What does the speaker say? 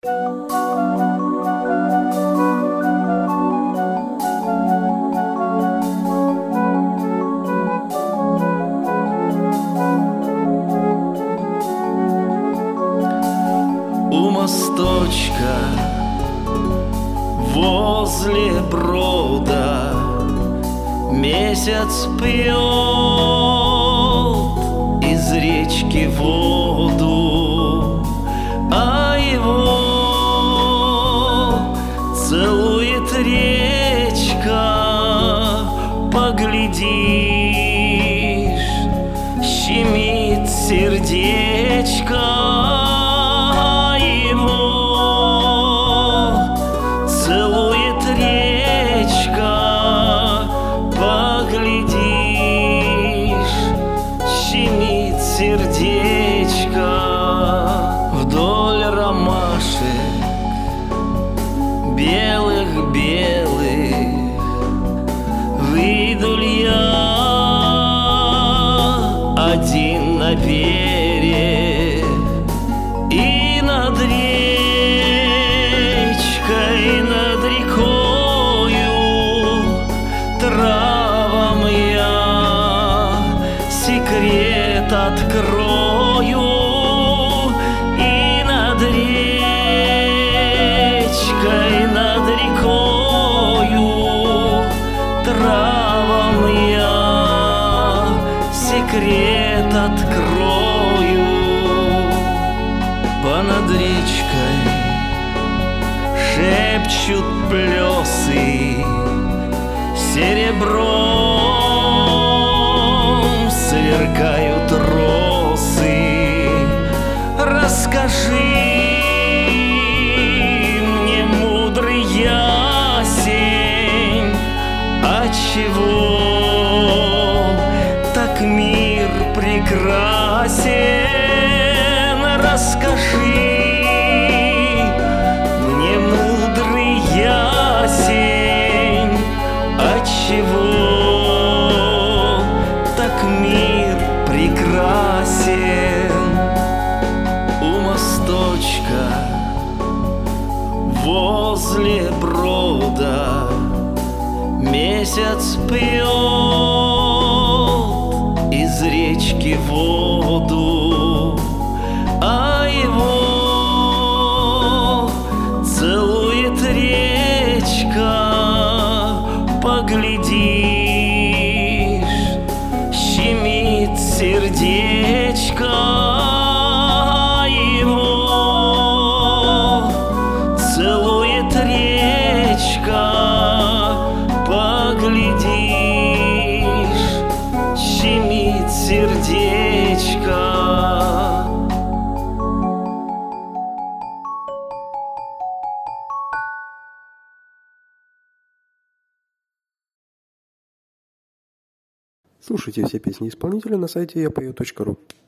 У мосточка возле брода месяц пьет из речки воду, а его целует речка. Поглядишь, щемит сердечко. Сердечко вдоль ромашек белых-белых выйду ли я один на берег, и над речкой, над рекою травам я секрет открою, и над речкой, над рекою травам я секрет открою. Понад речкой шепчут плесы серебром, сверкают росы. Расскажи мне, мудрый ясень, отчего так мир прекрасен? Расскажи мне, мудрый ясень, отчего так мир прекрасен? У мосточка возле брода месяц пьет из речки воду, а его целует речка. Поглядишь, щемит сердечко. Его целует речка. Поглядишь, щемит сердечко. Слушайте все песни исполнителя на сайте yapою.ru.